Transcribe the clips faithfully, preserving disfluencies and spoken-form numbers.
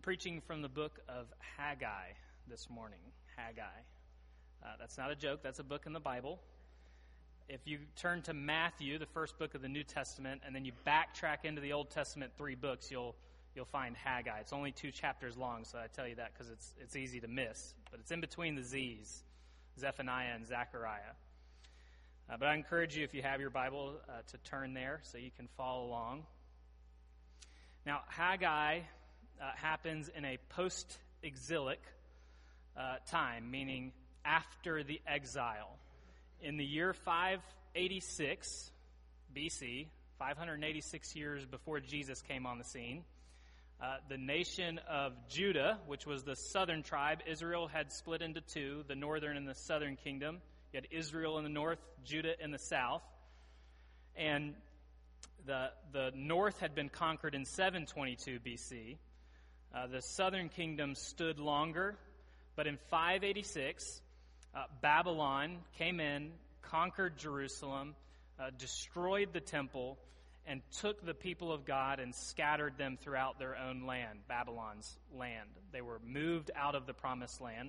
preaching from the book of Haggai this morning. Haggai. Uh, that's not a joke. That's a book in the Bible. If you turn to Matthew, the first book of the New Testament, and then you backtrack into the Old Testament three books, you'll you'll find Haggai. It's only two chapters long, so I tell you that because it's it's easy to miss. But it's in between the Z's, Zephaniah and Zechariah. Uh, but I encourage you, if you have your Bible, uh, to turn there so you can follow along. Now, Haggai uh, happens in a post-exilic uh, time, meaning after the exile. In the year five eighty-six B C, five hundred eighty-six years before Jesus came on the scene, uh, the nation of Judah, which was the southern tribe, Israel had split into two, the northern and the southern kingdom. You had Israel in the north, Judah in the south. And the the north had been conquered in seven twenty-two B C. Uh, the southern kingdom stood longer, but in five eighty-six, uh, Babylon came in, conquered Jerusalem, uh, destroyed the temple, and took the people of God and scattered them throughout their own land, Babylon's land. They were moved out of the promised land.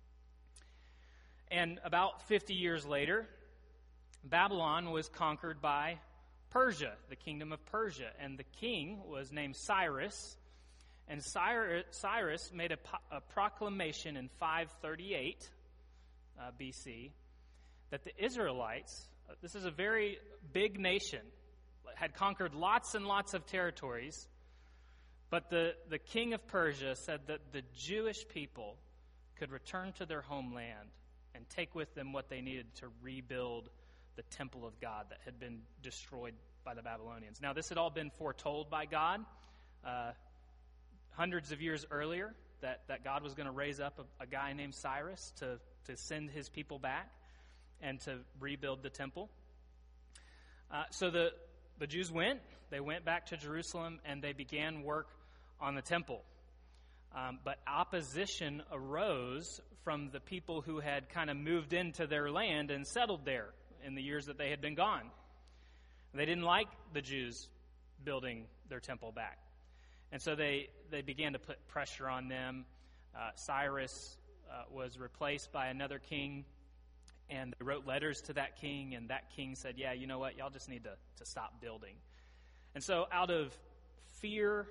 And about fifty years later, Babylon was conquered by Persia, the kingdom of Persia. And the king was named Cyrus. And Cyrus made a, a proclamation in five thirty-eight uh, B C that the Israelites, uh, this is a very big nation, had conquered lots and lots of territories. But the, the king of Persia said that the Jewish people could return to their homeland and take with them what they needed to rebuild the temple of God that had been destroyed by the Babylonians. Now, this had all been foretold by God uh, hundreds of years earlier, that, that God was going to raise up a, a guy named Cyrus to, to send his people back and to rebuild the temple. Uh, so the, the Jews went, they went back to Jerusalem, and they began work on the temple. Um, but opposition arose from the people who had kind of moved into their land and settled there in the years that they had been gone. They didn't like the Jews building their temple back. And so they, they began to put pressure on them. Uh, Cyrus uh, was replaced by another king, and they wrote letters to that king, and that king said, yeah, you know what, y'all just need to, to stop building. And so out of fear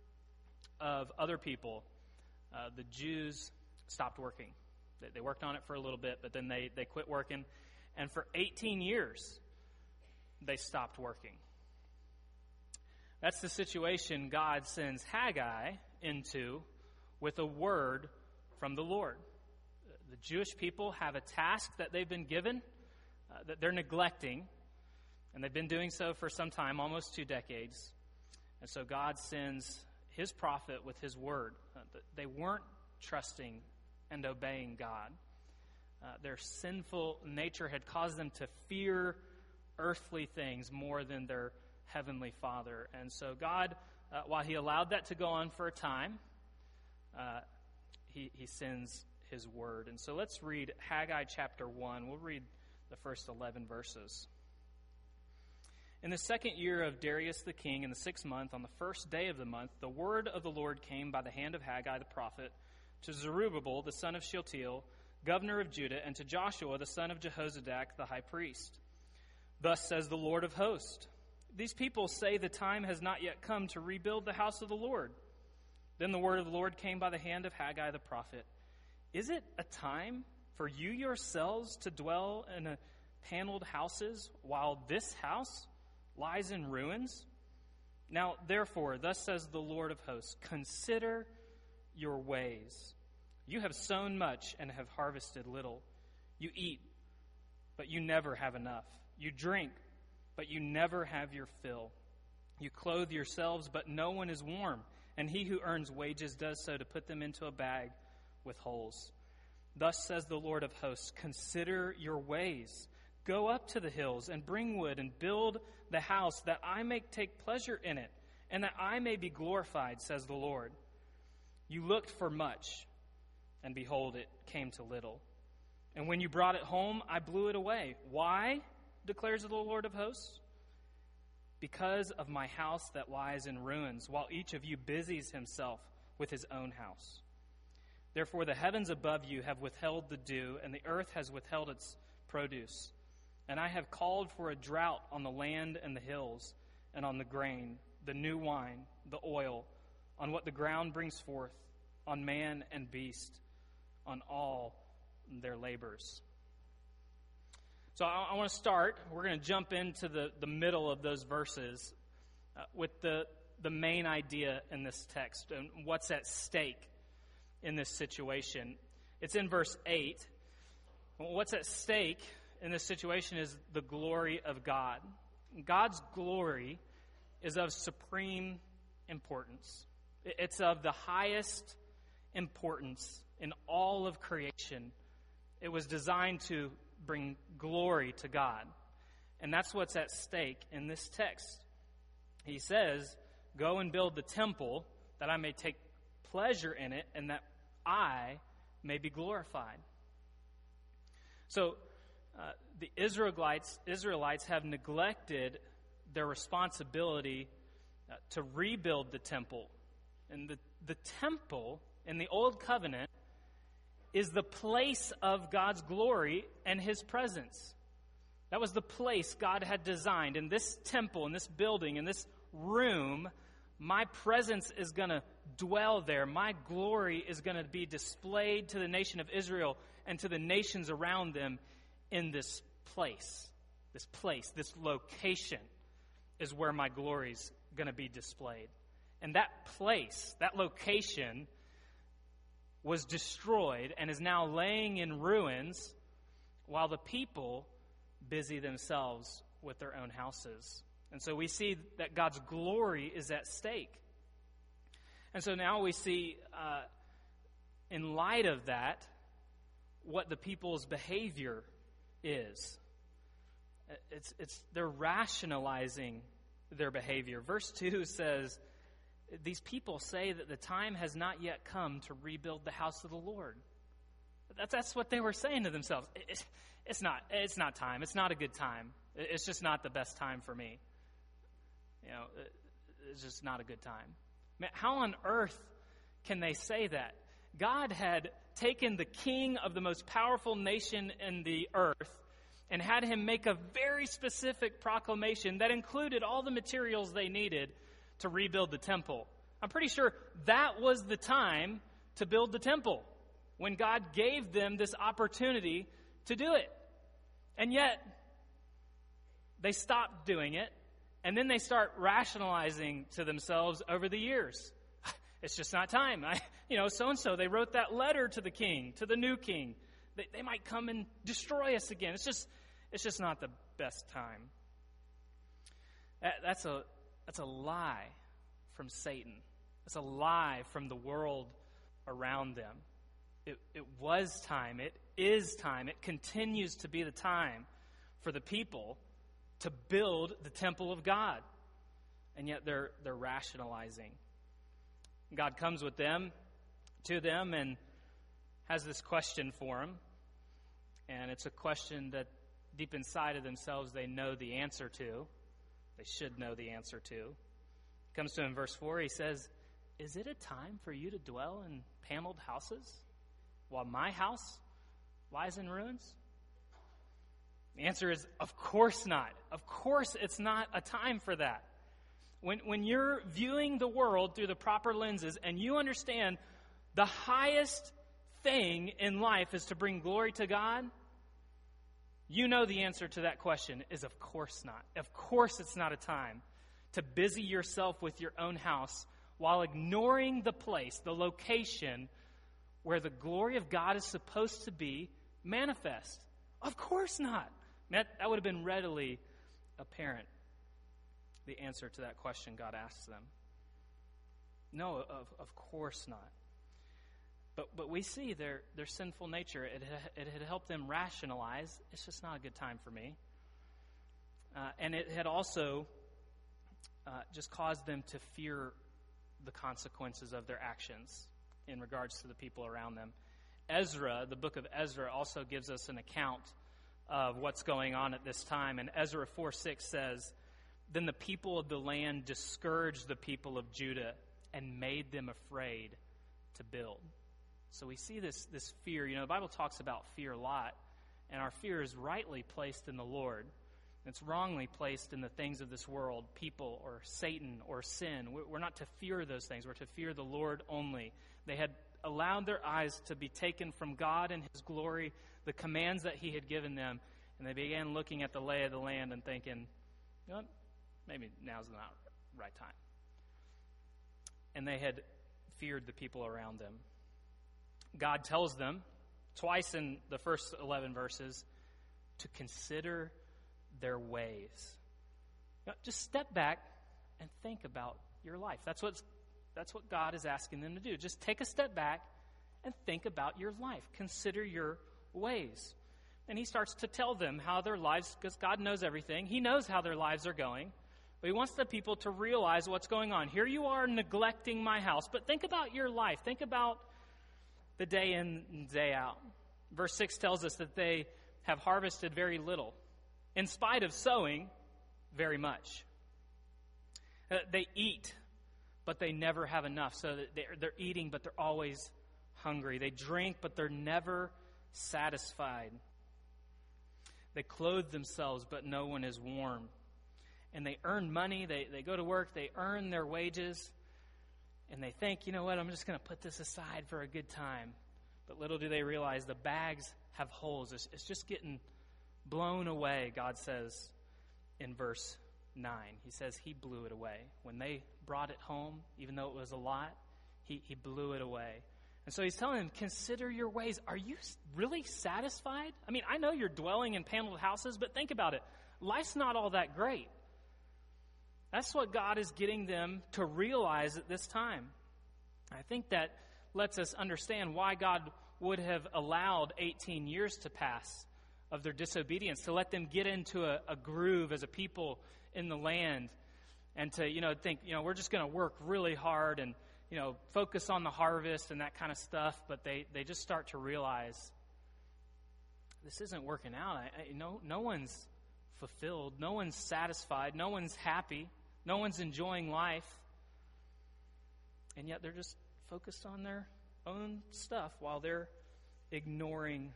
of other people, uh, the Jews stopped working. They, they worked on it for a little bit, but then they, they quit working. And for eighteen years, they stopped working. That's the situation God sends Haggai into with a word from the Lord. The Jewish people have a task that they've been given uh, that they're neglecting, and they've been doing so for some time, almost two decades. And so God sends his prophet with his word. Uh, they weren't trusting and obeying God. Uh, their sinful nature had caused them to fear earthly things more than their heavenly Father. And so God, uh, while he allowed that to go on for a time, uh, he, he sends his word. And so let's read Haggai chapter one. We'll read the first eleven verses. In the second year of Darius the king, in the sixth month, on the first day of the month, the word of the Lord came by the hand of Haggai the prophet to Zerubbabel the son of Shealtiel, governor of Judah, and to Joshua the son of Jehozadak the high priest. Thus says the Lord of hosts, these people say the time has not yet come to rebuild the house of the Lord. Then the word of the Lord came by the hand of Haggai the prophet. Is it a time for you yourselves to dwell in a paneled houses while this house lies in ruins? Now, therefore, thus says the Lord of hosts, consider your ways. You have sown much and have harvested little. You eat, but you never have enough. You drink, but you never have your fill. You clothe yourselves, but no one is warm, and he who earns wages does so to put them into a bag with holes. Thus says the Lord of hosts, consider your ways. Go up to the hills and bring wood and build the house that I may take pleasure in it and that I may be glorified, says the Lord. You looked for much, and behold, it came to little. And when you brought it home, I blew it away. Why, declares the Lord of hosts? Because of my house that lies in ruins, while each of you busies himself with his own house. Therefore the heavens above you have withheld the dew, and the earth has withheld its produce. And I have called for a drought on the land and the hills, and on the grain, the new wine, the oil, on what the ground brings forth, on man and beast, on all their labors. So I, I want to start. We're going to jump into the, the middle of those verses uh, with the, the main idea in this text and what's at stake in this situation. It's in verse eight. What's at stake in this situation is the glory of God. God's glory is of supreme importance. It's of the highest importance in all of creation. It was designed to bring glory to God. And that's what's at stake in this text. He says, go and build the temple that I may take pleasure in it and that I may be glorified. So uh, the Israelites, Israelites have neglected their responsibility uh, to rebuild the temple. And the, the temple in the Old Covenant is the place of God's glory and his presence. That was the place God had designed. In this temple, in this building, in this room, my presence is going to dwell there. My glory is going to be displayed to the nation of Israel and to the nations around them in this place. This place, this location is where my glory is going to be displayed. And that place, that location, was destroyed and is now laying in ruins while the people busy themselves with their own houses. And so we see that God's glory is at stake. And so now we see, uh, in light of that, what the people's behavior is. It's, it's, they're rationalizing their behavior. Verse two says, these people say that the time has not yet come to rebuild the house of the Lord. That's, that's what they were saying to themselves. It, it's not, it's not time. It's not a good time. It's just not the best time for me. You know, it's just not a good time. Man, how on earth can they say that? God had taken the king of the most powerful nation in the earth and had him make a very specific proclamation that included all the materials they needed to rebuild the temple. I'm pretty sure that was the time to build the temple, when God gave them this opportunity to do it. And yet, they stopped doing it, and then they start rationalizing to themselves over the years. It's just not time. I, you know, so-and-so, they wrote that letter to the king, to the new king. They, they might come and destroy us again. It's just, it's just not the best time. That, that's a, that's a lie from Satan. It's a lie from the world around them. It, it was time. It is time. It continues to be the time for the people to build the temple of God. And yet they're they're rationalizing. God comes with them, to them, and has this question for them. And it's a question that deep inside of themselves they know the answer to. They should know the answer to. Comes to him in verse four, he says, is it a time for you to dwell in paneled houses while my house lies in ruins? The answer is, of course not. Of course it's not a time for that. When, when you're viewing the world through the proper lenses and you understand the highest thing in life is to bring glory to God, you know the answer to that question is of course not. Of course it's not a time to busy yourself with your own house while ignoring the place, the location where the glory of God is supposed to be manifest. Of course not. That, that would have been readily apparent, the answer to that question God asks them. No, of, of course not. But but we see their, their sinful nature. It, it had helped them rationalize, it's just not a good time for me. Uh, and it had also uh, just caused them to fear the consequences of their actions in regards to the people around them. Ezra, the book of Ezra, also gives us an account of what's going on at this time. And Ezra four six says, then the people of the land discouraged the people of Judah and made them afraid to build. So we see this, this fear. You know, the Bible talks about fear a lot, and our fear is rightly placed in the Lord. It's wrongly placed in the things of this world, people or Satan or sin. We're not to fear those things. We're to fear the Lord only. They had allowed their eyes to be taken from God and his glory, the commands that he had given them, and they began looking at the lay of the land and thinking, you know, maybe now's not the right time. And they had feared the people around them. God tells them twice in the first eleven verses to consider their ways. You know, just step back and think about your life. That's what's that's what God is asking them to do. Just take a step back and think about your life. Consider your ways. And he starts to tell them how their lives, because God knows everything. He knows how their lives are going. But he wants the people to realize what's going on. Here you are neglecting my house, but think about your life. Think about the day in and day out. Verse six tells us that they have harvested very little, in spite of sowing very much. Uh, they eat, but they never have enough. So that they're, they're eating, but they're always hungry. They drink, but they're never satisfied. They clothe themselves, but no one is warm. And they earn money. They, they go to work. They earn their wages. And they think, you know what, I'm just going to put this aside for a good time. But little do they realize the bags have holes. It's, it's just getting blown away, God says in verse nine. He says he blew it away. When they brought it home, even though it was a lot, he, he blew it away. And so he's telling them, consider your ways. Are you really satisfied? I mean, I know you're dwelling in paneled houses, but think about it. Life's not all that great. That's what God is getting them to realize at this time. I think that lets us understand why God would have allowed eighteen years to pass of their disobedience, to let them get into a, a groove as a people in the land, and to, you know, think, you know, we're just going to work really hard and, you know, focus on the harvest and that kind of stuff. But they, they just start to realize this isn't working out. I, I, no, no one's fulfilled. No one's satisfied. No one's happy. No one's enjoying life. And yet they're just focused on their own stuff while they're ignoring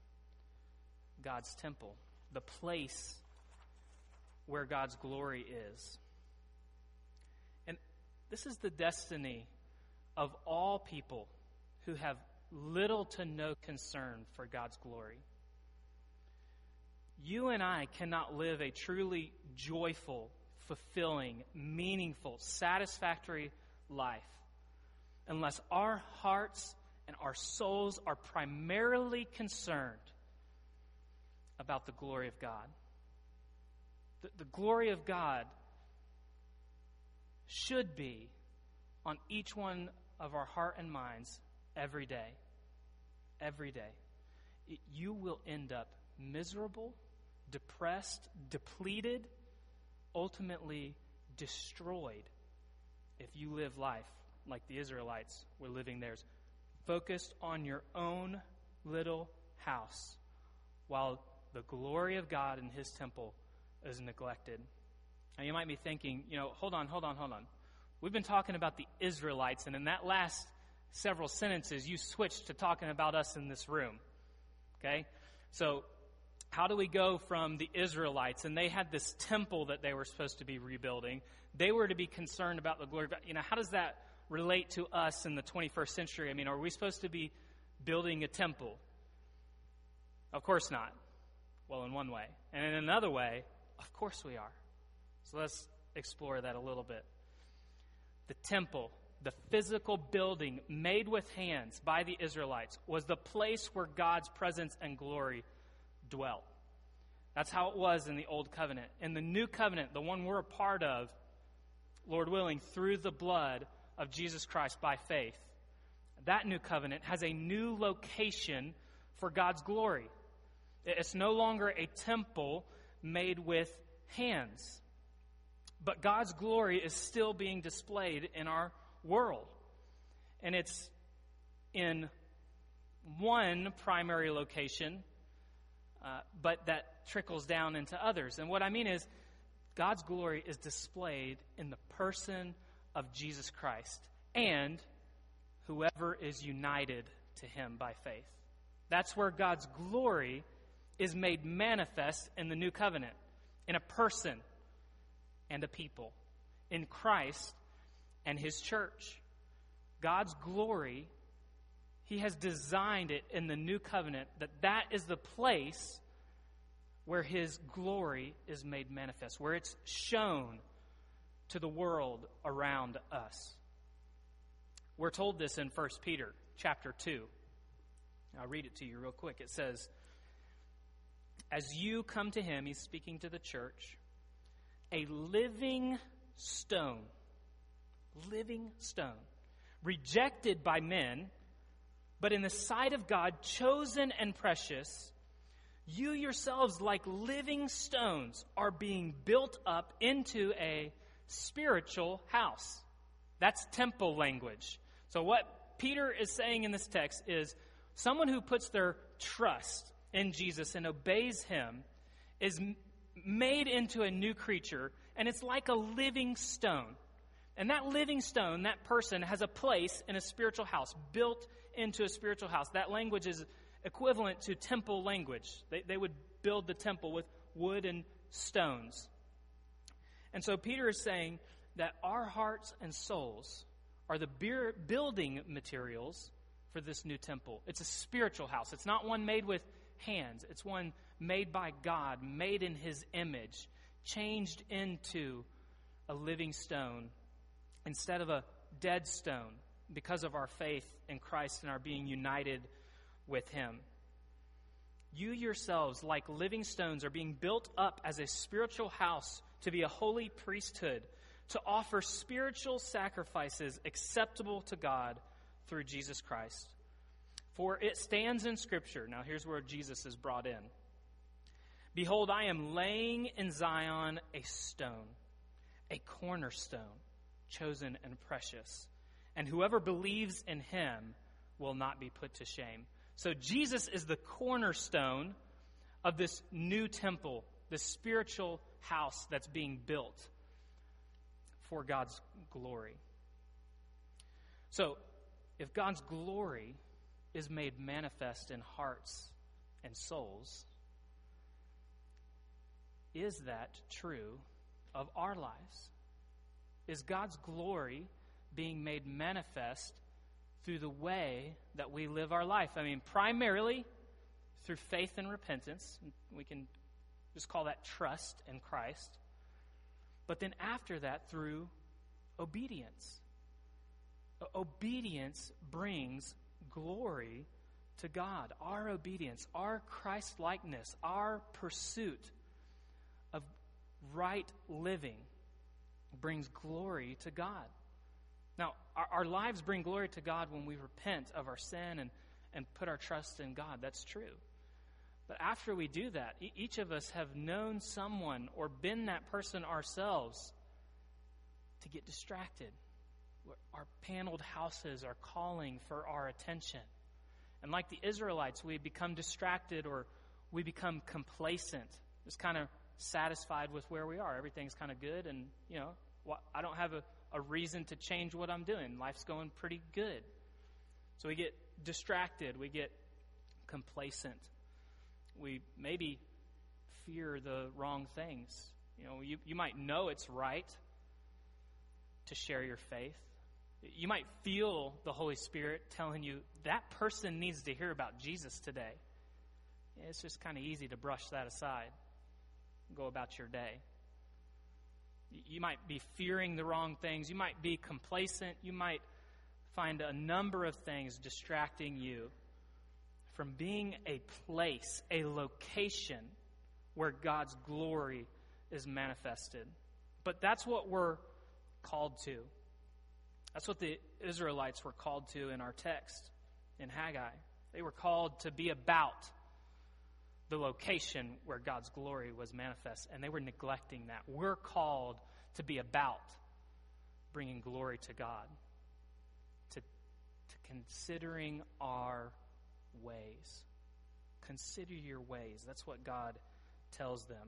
God's temple, the place where God's glory is. And this is the destiny of all people who have little to no concern for God's glory. You and I cannot live a truly joyful, fulfilling, meaningful, satisfactory life unless our hearts and our souls are primarily concerned about the glory of God. The, the glory of God should be on each one of our heart and minds every day. Every day. It, you will end up miserable, depressed, depleted, ultimately destroyed if you live life like the Israelites were living theirs, focused on your own little house while the glory of God in his temple is neglected. Now you might be thinking, you know, hold on, hold on, hold on. We've been talking about the Israelites, and in that last several sentences, you switched to talking about us in this room. Okay? So how do we go from the Israelites, and they had this temple that they were supposed to be rebuilding. They were to be concerned about the glory of God. You know, how does that relate to us in the twenty-first century? I mean, are we supposed to be building a temple? Of course not. Well, in one way. And in another way, of course we are. So let's explore that a little bit. The temple, the physical building made with hands by the Israelites, was the place where God's presence and glory dwelt. That's how it was in the Old Covenant. In the New Covenant, the one we're a part of, Lord willing, through the blood of Jesus Christ by faith, that New Covenant has a new location for God's glory. It's no longer a temple made with hands. But God's glory is still being displayed in our world. And it's in one primary location, uh, but that trickles down into others. And what I mean is, God's glory is displayed in the person of Jesus Christ and whoever is united to him by faith. That's where God's glory is made manifest in the new covenant, in a person and a people, in Christ and his church. God's glory, he has designed it in the new covenant that that is the place where his glory is made manifest, where it's shown to the world around us. We're told this in First Peter chapter two. I'll read it to you real quick. It says, as you come to him, he's speaking to the church, a living stone, living stone, rejected by men, but in the sight of God, chosen and precious, you yourselves, like living stones, are being built up into a spiritual house. That's temple language. So what Peter is saying in this text is someone who puts their trust in Jesus and obeys him is m- made into a new creature, and it's like a living stone. And that living stone, that person, has a place in a spiritual house, built into a spiritual house. That language is equivalent to temple language. They, they would build the temple with wood and stones. And so Peter is saying that our hearts and souls are the beer, building materials for this new temple. It's a spiritual house. It's not one made with hands. It's one made by God, made in his image, changed into a living stone instead of a dead stone because of our faith in Christ and our being united with him. You yourselves, like living stones, are being built up as a spiritual house to be a holy priesthood, to offer spiritual sacrifices acceptable to God through Jesus Christ. For it stands in Scripture. Now here's where Jesus is brought in. Behold, I am laying in Zion a stone, a cornerstone, chosen and precious. And whoever believes in him will not be put to shame. So Jesus is the cornerstone of this new temple, this spiritual house that's being built for God's glory. So, if God's glory is made manifest in hearts and souls, is that true of our lives? Is God's glory being made manifest through the way that we live our life? I mean, primarily through faith and repentance. We can just call that trust in Christ. But then after that, through obedience. Obedience brings glory to God. Our obedience, our Christ-likeness, our pursuit of right living brings glory to God. Now, our, our lives bring glory to God when we repent of our sin and, and put our trust in God. That's true. But after we do that, e- each of us have known someone or been that person ourselves to get distracted. Our paneled houses are calling for our attention. And like the Israelites, we become distracted or we become complacent, just kind of satisfied with where we are. Everything's kind of good, and, you know, I don't have a, a reason to change what I'm doing. Life's going pretty good. So we get distracted. We get complacent. We maybe fear the wrong things. You know, you, you might know it's right to share your faith. You might feel the Holy Spirit telling you that person needs to hear about Jesus today. It's just kind of easy to brush that aside and go about your day. You might be fearing the wrong things. You might be complacent. You might find a number of things distracting you from being a place, a location where God's glory is manifested. But that's what we're called to. That's what the Israelites were called to in our text in Haggai. They were called to be about the location where God's glory was manifest, and they were neglecting that. We're called to be about bringing glory to God, to, to considering our ways. Consider your ways. That's what God tells them.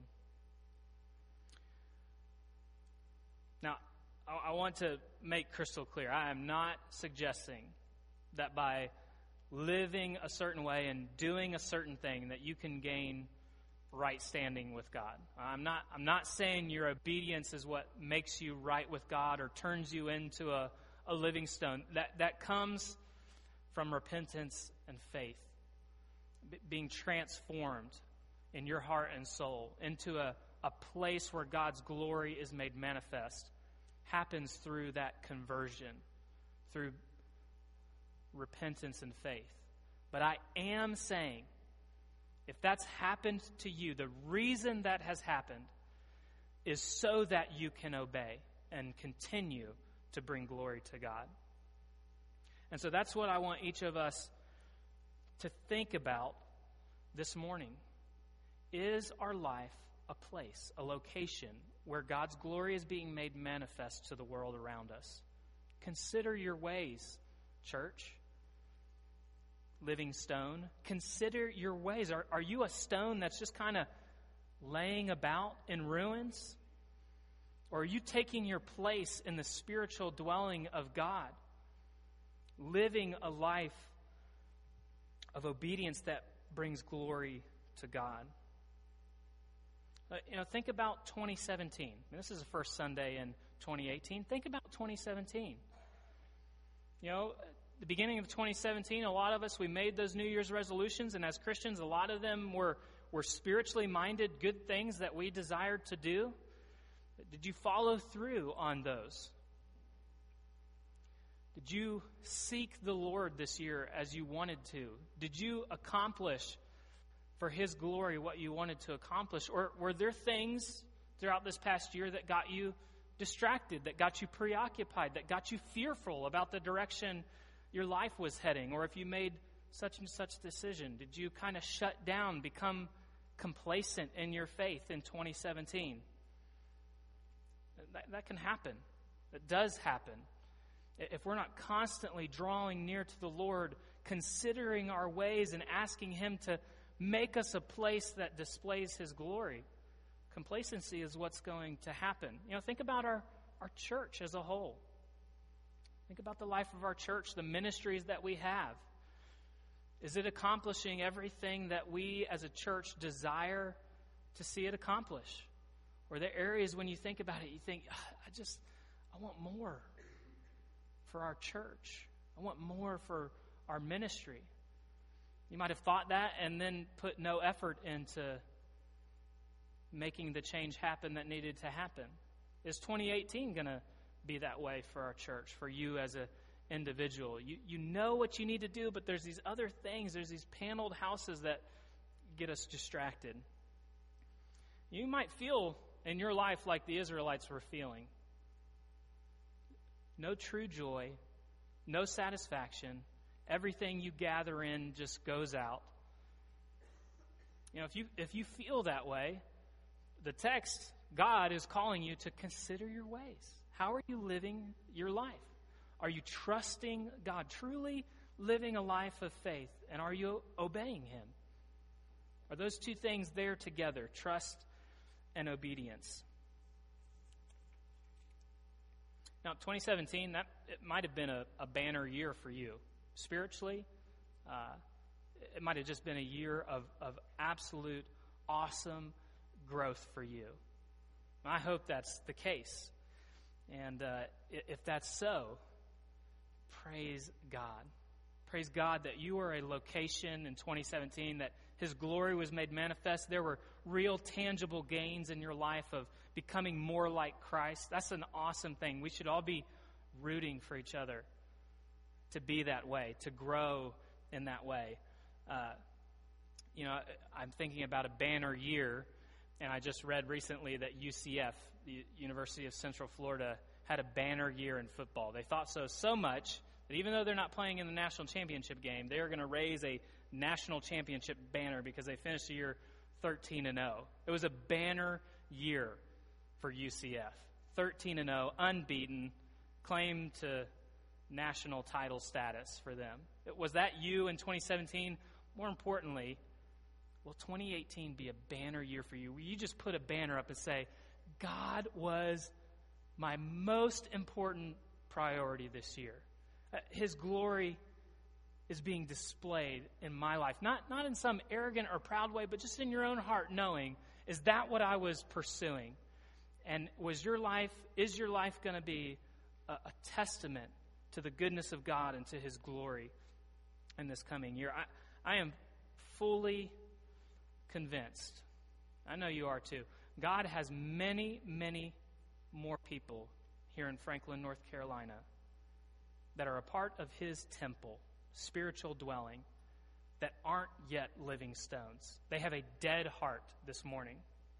Now, I want to make crystal clear. I am not suggesting that by living a certain way and doing a certain thing that you can gain right standing with God. I'm not I'm not saying your obedience is what makes you right with God or turns you into a, a living stone. That that comes from repentance and faith. B- being transformed in your heart and soul into a, a place where God's glory is made manifest happens through that conversion, through repentance and faith. But I am saying, if that's happened to you, the reason that has happened is so that you can obey and continue to bring glory to God. And so that's what I want each of us to think about this morning. Is our life a place, a location where God's glory is being made manifest to the world around us? Consider your ways, church. Living stone. Consider your ways. Are, are you a stone that's just kind of laying about in ruins? Or are you taking your place in the spiritual dwelling of God? Living a life of obedience that brings glory to God. Uh, you know, think about twenty seventeen. And this is the first Sunday in twenty eighteen. Think about twenty seventeen. You know, the beginning of twenty seventeen, a lot of us, we made those New Year's resolutions, and as Christians, a lot of them were, were spiritually minded, good things that we desired to do. Did you follow through on those? Did you seek the Lord this year as you wanted to? Did you accomplish for His glory what you wanted to accomplish? Or were there things throughout this past year that got you distracted, that got you preoccupied, that got you fearful about the direction your life was heading? Or if you made such and such decision, did you kind of shut down, become complacent in your faith in twenty seventeen? That, that can happen. It does happen. If we're not constantly drawing near to the Lord, considering our ways and asking Him to make us a place that displays His glory, complacency is what's going to happen. You know, think about our, our church as a whole. Think about the life of our church, the ministries that we have. Is it accomplishing everything that we as a church desire to see it accomplish? Or are there areas when you think about it, you think, I just, I want more for our church. I want more for our ministry. You might have thought that and then put no effort into making the change happen that needed to happen. Is twenty eighteen going to be that way for our church, for you as an individual? You, you know what you need to do, but there's these other things, there's these paneled houses that get us distracted. You might feel in your life like the Israelites were feeling. No true joy, no satisfaction. Everything you gather in just goes out. You know, if you if you feel that way, the text, God is calling you to consider your ways. How are you living your life? Are you trusting God, truly living a life of faith? And are you obeying Him? Are those two things there together, trust and obedience? Now, twenty seventeen, that it might have been a, a banner year for you. Spiritually, uh, it might have just been a year of, of absolute awesome growth for you. I hope that's the case. And uh, if that's so, praise God. Praise God that you are a location in twenty seventeen, that His glory was made manifest. There were real tangible gains in your life of becoming more like Christ. That's an awesome thing. We should all be rooting for each other to be that way, to grow in that way. Uh, you know, I'm thinking about a banner year, and I just read recently that U C F, the University of Central Florida, had a banner year in football. They thought so so much that even though they're not playing in the national championship game, they are going to raise a national championship banner because they finished the year thirteen and oh. It was a banner year for U C F. thirteen and oh, unbeaten, claim to national title status for them. Was that you in twenty seventeen? More importantly, will twenty eighteen be a banner year for you? Will you just put a banner up and say, God was my most important priority this year. His glory is being displayed in my life? Not, not in some arrogant or proud way, but just in your own heart, knowing, is that what I was pursuing? And was your life, is your life going to be a, a testament to the goodness of God and to His glory in this coming year? I, I am fully convinced, I know you are too, God has many, many more people here in Franklin, North Carolina that are a part of His temple, spiritual dwelling, that aren't yet living stones. They have a dead heart this morning.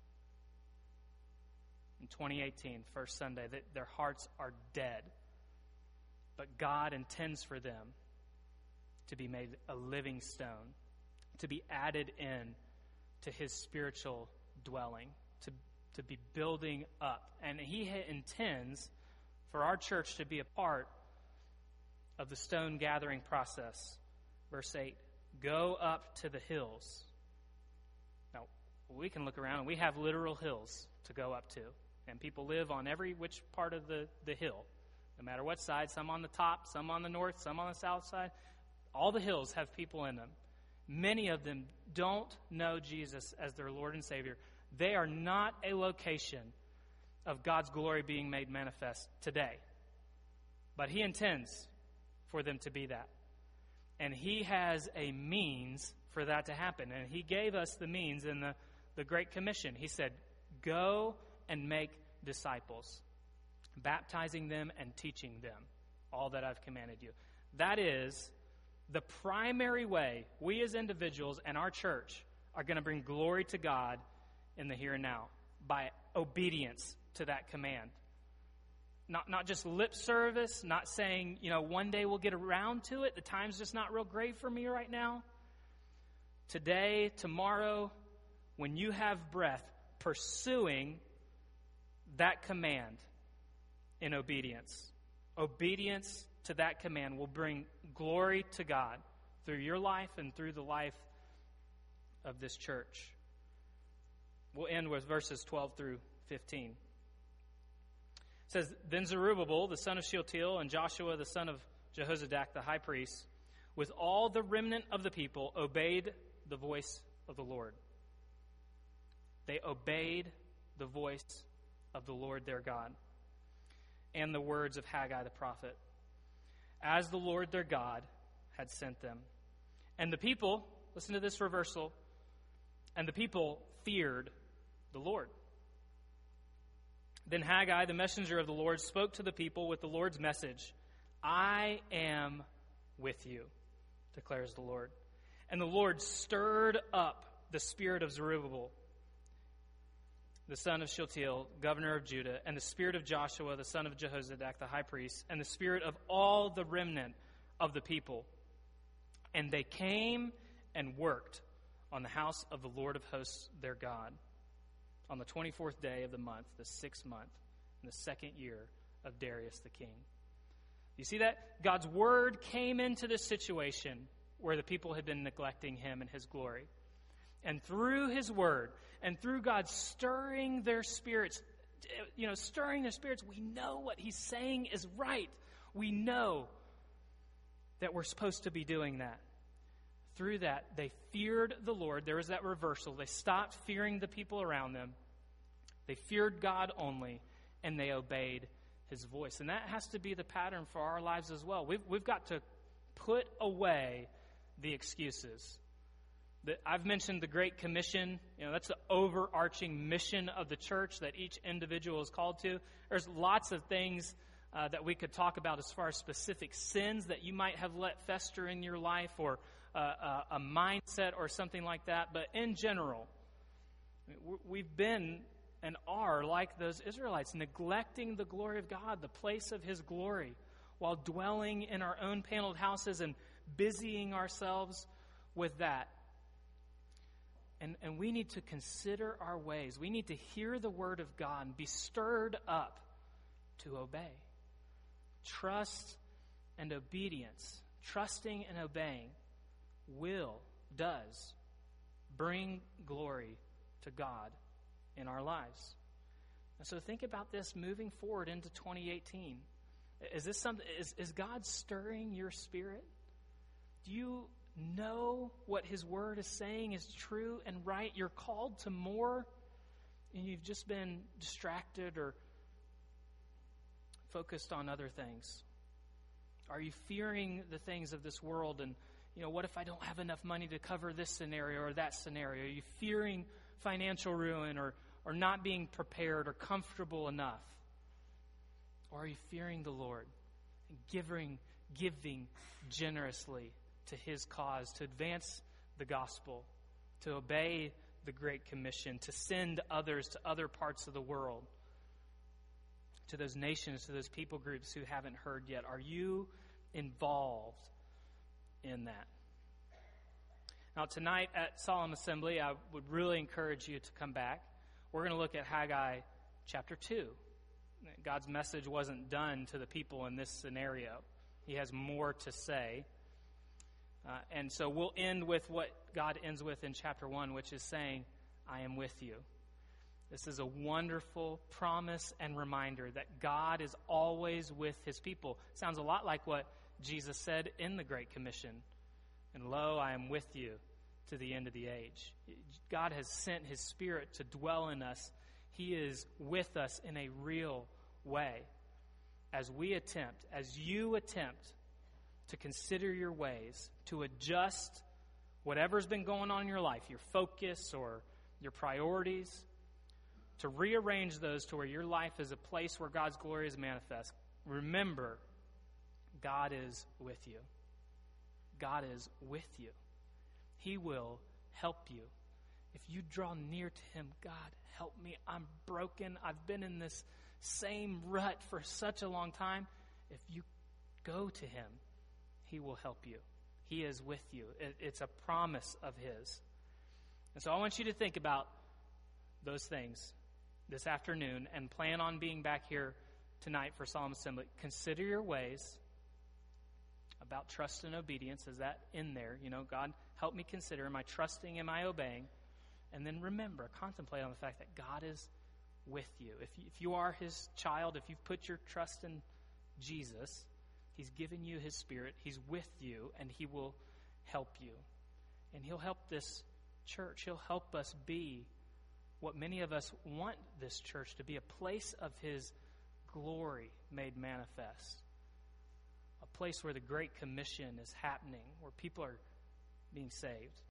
In twenty eighteen, first Sunday, that their hearts are dead. But God intends for them to be made a living stone, to be added in to His spiritual dwelling, to, to be building up. And He intends for our church to be a part of the stone gathering process. Verse eight, go up to the hills. Now, we can look around and we have literal hills to go up to. And people live on every which part of the, the hill, no matter what side, some on the top, some on the north, some on the south side. All the hills have people in them. Many of them don't know Jesus as their Lord and Savior. They are not a location of God's glory being made manifest today. But He intends for them to be that. And He has a means for that to happen. And He gave us the means in the, the Great Commission. He said, go and make disciples, baptizing them and teaching them all that I've commanded you. That is the primary way we as individuals and our church are going to bring glory to God in the here and now, by obedience to that command. Not not just lip service, not saying, you know, one day we'll get around to it. The time's just not real great for me right now. Today, tomorrow, when you have breath, pursuing that command in obedience. Obedience to that command will bring glory to God through your life and through the life of this church. We'll end with verses twelve through fifteen. It says, then Zerubbabel, the son of Shealtiel, and Joshua, the son of Jehozadak, the high priest, with all the remnant of the people, obeyed the voice of the Lord. They obeyed the voice of the Lord their God and the words of Haggai the prophet, as the Lord their God had sent them. And the people, listen to this reversal, and the people feared the Lord. Then Haggai, the messenger of the Lord, spoke to the people with the Lord's message. I am with you, declares the Lord. And the Lord stirred up the spirit of Zerubbabel, the son of Shealtiel, governor of Judah, and the spirit of Joshua, the son of Jehozadak, the high priest, and the spirit of all the remnant of the people. And they came and worked on the house of the Lord of hosts, their God, on the twenty-fourth day of the month, the sixth month, in the second year of Darius the king. You see that? God's word came into this situation where the people had been neglecting Him and His glory. And through His word, and through God stirring their spirits, you know, stirring their spirits, we know what He's saying is right. We know that we're supposed to be doing that. Through that, they feared the Lord. There was that reversal. They stopped fearing the people around them. They feared God only, and they obeyed His voice. And that has to be the pattern for our lives as well. We've, we've got to put away the excuses. The, I've mentioned the Great Commission. You know, that's the overarching mission of the church that each individual is called to. There's lots of things uh, that we could talk about as far as specific sins that you might have let fester in your life, or uh, a, a mindset or something like that. But in general, we've been and are like those Israelites, neglecting the glory of God, the place of His glory, while dwelling in our own paneled houses and busying ourselves with that. And, and we need to consider our ways. We need to hear the word of God and be stirred up to obey. Trust and obedience, trusting and obeying, will, does, bring glory to God in our lives. And so think about this moving forward into twenty eighteen. Is this something? Is, is God stirring your spirit? Do you know what his word is saying is true and right? You're called to more, and you've just been distracted or focused on other things. Are you fearing the things of this world and, you know, what if I don't have enough money to cover this scenario or that scenario? Are you fearing financial ruin or, or not being prepared or comfortable enough? Or are you fearing the Lord and giving, giving generously to his cause, to advance the gospel, to obey the Great Commission, to send others to other parts of the world, to those nations, to those people groups who haven't heard yet? Are you involved in that? Now, tonight at Solemn Assembly, I would really encourage you to come back. We're going to look at Haggai chapter two. God's message wasn't done to the people in this scenario. He has more to say. Uh, and so we'll end with what God ends with in chapter one, which is saying, I am with you. This is a wonderful promise and reminder that God is always with his people. Sounds a lot like what Jesus said in the Great Commission. And lo, I am with you to the end of the age. God has sent his Spirit to dwell in us. He is with us in a real way. As we attempt, as you attempt to consider your ways, to adjust whatever's been going on in your life, your focus or your priorities, to rearrange those to where your life is a place where God's glory is manifest. Remember, God is with you. God is with you. He will help you. If you draw near to him, God, help me. I'm broken. I've been in this same rut for such a long time. If you go to him, he will help you. He is with you. It, it's a promise of his. And so I want you to think about those things this afternoon and plan on being back here tonight for Solemn Assembly. Consider your ways about trust and obedience. Is that in there? You know, God, help me consider, am I trusting, am I obeying? And then remember, contemplate on the fact that God is with you. If you, if you are his child, if you've put your trust in Jesus, he's given you his Spirit, he's with you, and he will help you. And he'll help this church. He'll help us be what many of us want this church to be, a place of his glory made manifest. A place where the Great Commission is happening, where people are being saved.